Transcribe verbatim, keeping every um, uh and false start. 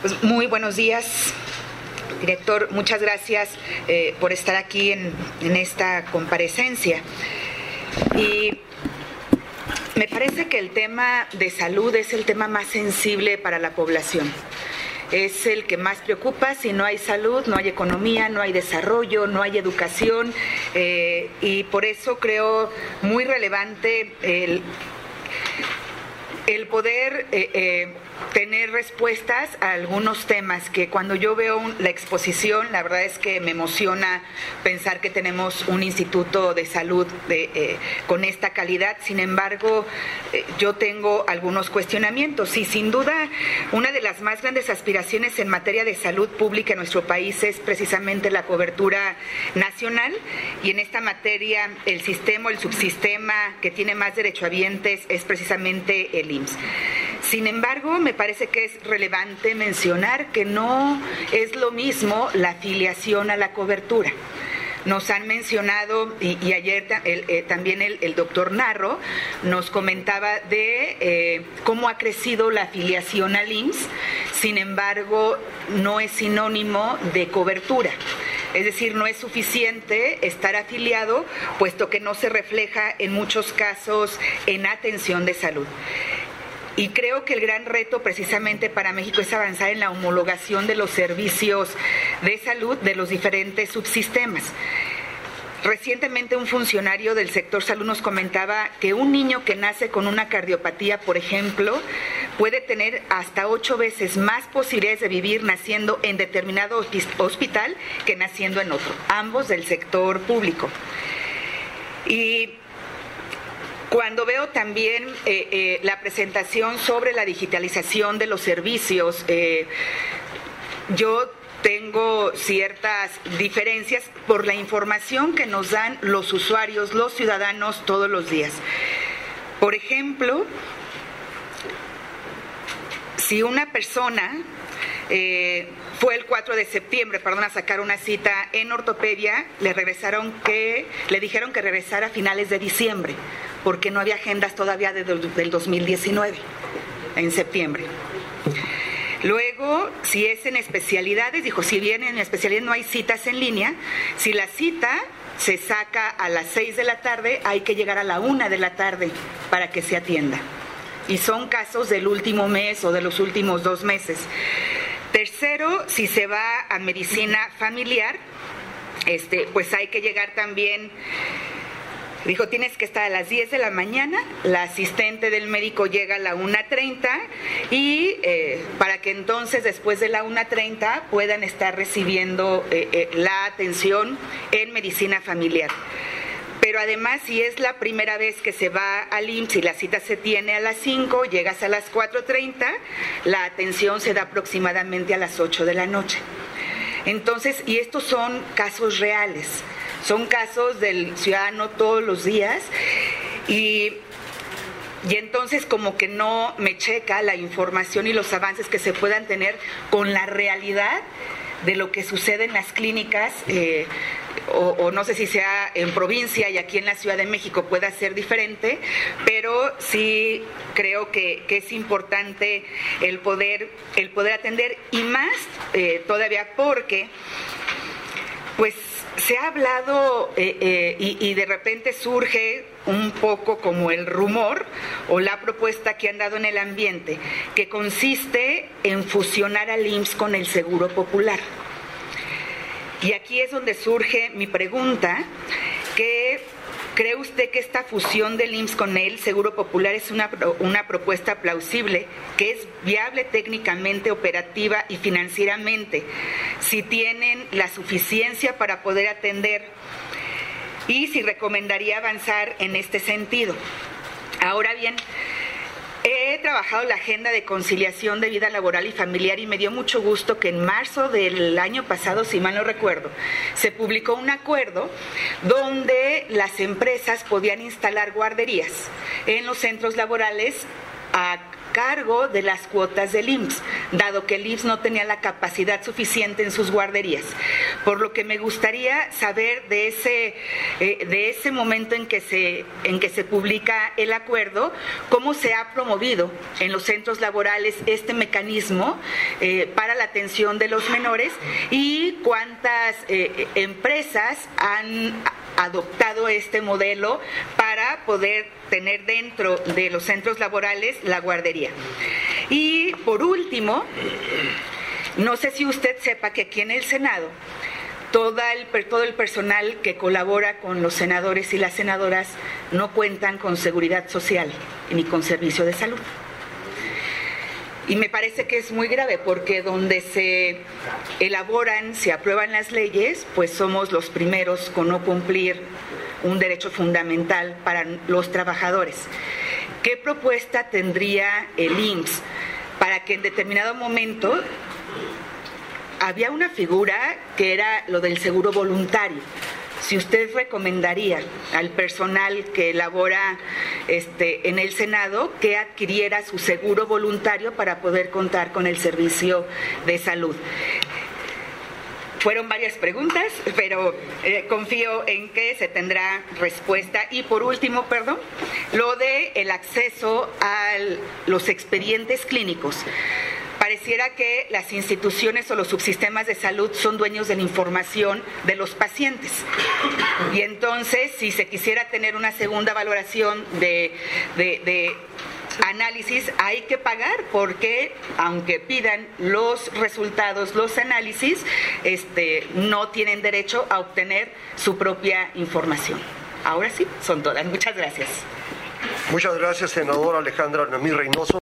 Pues muy buenos días, director. Muchas gracias eh, por estar aquí en, en esta comparecencia. Y me parece que el tema de salud es el tema más sensible para la población. Es el que más preocupa. Si no hay salud, no hay economía, no hay desarrollo, no hay educación. Eh, y por eso creo muy relevante el, el poder eh, eh, tener respuestas a algunos temas que cuando yo veo un, la exposición, la verdad es que me emociona pensar que tenemos un instituto de salud de, eh, con esta calidad. Sin embargo, eh, yo tengo algunos cuestionamientos y sin duda una de las más grandes aspiraciones en materia de salud pública en nuestro país es precisamente la cobertura nacional, y en esta materia el sistema o el subsistema que tiene más derechohabientes es precisamente el I M S S. Sin embargo, me parece que es relevante mencionar que no es lo mismo la afiliación a la cobertura. Nos han mencionado, y, y ayer el, eh, también el, el doctor Narro nos comentaba de eh, cómo ha crecido la afiliación al I M S S, sin embargo, no es sinónimo de cobertura. Es decir, no es suficiente estar afiliado, puesto que no se refleja en muchos casos en atención de salud. Y creo que el gran reto precisamente para México es avanzar en la homologación de los servicios de salud de los diferentes subsistemas. Recientemente un funcionario del sector salud nos comentaba que un niño que nace con una cardiopatía, por ejemplo, puede tener hasta ocho veces más posibilidades de vivir naciendo en determinado hospital que naciendo en otro, ambos del sector público. Y cuando veo también eh, eh, la presentación sobre la digitalización de los servicios, eh, yo tengo ciertas diferencias por la información que nos dan los usuarios, los ciudadanos todos los días. Por ejemplo, si una persona eh, fue el cuatro de septiembre, perdón, a sacar una cita en ortopedia, le regresaron que, le dijeron que regresara a finales de diciembre, porque no había agendas todavía de, del dos mil diecinueve, en septiembre. Luego, si es en especialidades, dijo, si bien en especialidad no hay citas en línea, si la cita se saca a las seis de la tarde, hay que llegar a la una de la tarde para que se atienda. Y son casos del último mes o de los últimos dos meses. Tercero, si se va a medicina familiar, este, pues hay que llegar también. Dijo, tienes que estar a las diez de la mañana, la asistente del médico llega a la una treinta y eh, para que entonces después de la una treinta puedan estar recibiendo eh, eh, la atención en medicina familiar. Pero además, si es la primera vez que se va al I M S S y la cita se tiene a las cinco, llegas a las cuatro treinta, la atención se da aproximadamente a las ocho de la noche. Entonces, y estos son casos reales. Son casos del ciudadano todos los días y, y entonces como que no me checa la información y los avances que se puedan tener con la realidad de lo que sucede en las clínicas, eh, o, o no sé si sea en provincia y aquí en la Ciudad de México pueda ser diferente, pero sí creo que, que es importante el poder, el poder atender y más eh, todavía porque pues se ha hablado eh, eh, y, y de repente surge un poco como el rumor o la propuesta que han dado en el ambiente, que consiste en fusionar al I M S S con el Seguro Popular. Y aquí es donde surge mi pregunta, que ¿cree usted que esta fusión del I M S S con el Seguro Popular es una, una propuesta plausible, que es viable técnicamente, operativa y financieramente, si tienen la suficiencia para poder atender, y si recomendaría avanzar en este sentido? Ahora bien, he trabajado la agenda de conciliación de vida laboral y familiar y me dio mucho gusto que en marzo del año pasado, si mal no recuerdo, se publicó un acuerdo donde las empresas podían instalar guarderías en los centros laborales a cargo de las cuotas del I M S S, dado que el I M S S no tenía la capacidad suficiente en sus guarderías. por lo que me gustaría saber de ese, eh, de ese momento en que, se, en que se publica el acuerdo, cómo se ha promovido en los centros laborales este mecanismo eh, para la atención de los menores y cuántas eh, empresas han adoptado este modelo para poder tener dentro de los centros laborales la guardería. Y por último, no sé si usted sepa que aquí en el Senado todo el, todo el personal que colabora con los senadores y las senadoras no cuentan con seguridad social ni con servicio de salud. Y me parece que es muy grave porque donde se elaboran, se aprueban las leyes, pues somos los primeros con no cumplir un derecho fundamental para los trabajadores. ¿Qué propuesta tendría el I M S S para que en determinado momento había una figura que era lo del seguro voluntario? Si usted recomendaría al personal que elabora este, en el Senado que adquiriera su seguro voluntario para poder contar con el servicio de salud. Fueron varias preguntas, pero eh, confío en que se tendrá respuesta. Y por último, perdón, lo de el acceso a los expedientes clínicos. Pareciera que las instituciones o los subsistemas de salud son dueños de la información de los pacientes. Y entonces, si se quisiera tener una segunda valoración de, de, de análisis, hay que pagar porque, aunque pidan los resultados, los análisis, este, no tienen derecho a obtener su propia información. Ahora sí, son todas. Muchas gracias. Muchas gracias, senadora Alejandra Noemí Reynoso.